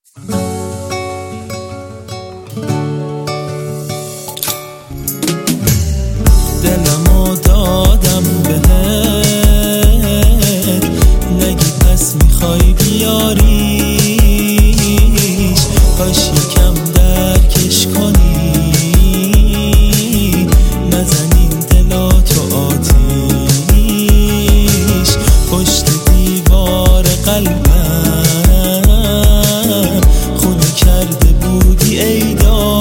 دلمو دادم بهت، نگی پس میخوای بیاریش، کاش یکم درکش کنی، نزنین دلاتو آتیش. پشت دیوار قلبم خونه کرده بودی ای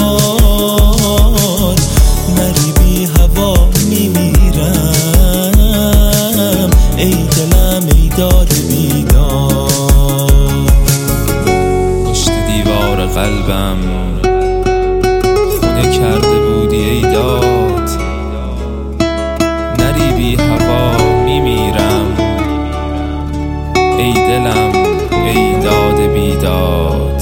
داد، نری بی هوا میمیرم ای دلم ای داد بیداد. پشت دیوار قلبم خونه کرده بودی ای داد، نری بی هوا میمیرم ای دلم ای داد بیداد.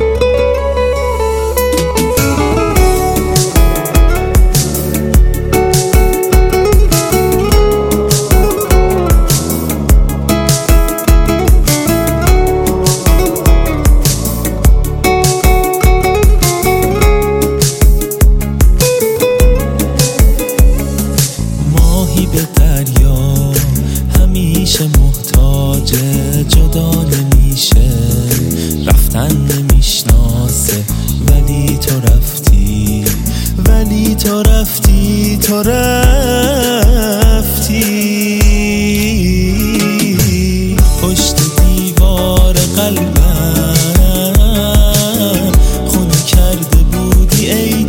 به دریا همیشه محتاج، جدا نمیشه، رفتن نمیشناسه، ولی تو رفتی، ولی تو رفتی، تو رفتی. پشت دیوار قلبم خونه کرده بودی ای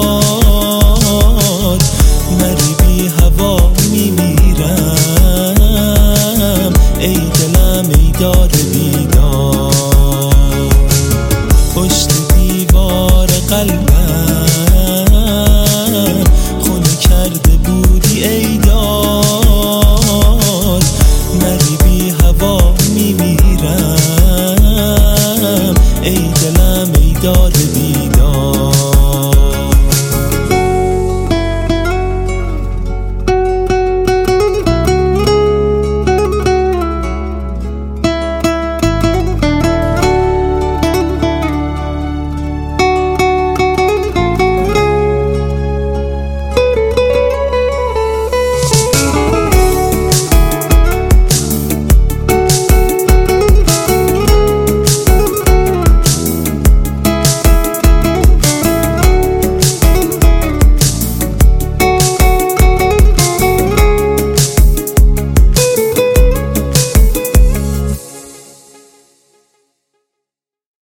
داد، نری بی هوا میمیرم ای دلم ای داد بیداد. پشت دیوار قلبم خونه کرده بودی ای داد، نری بی هوا میمیرم ای دلم ای داد بیداد.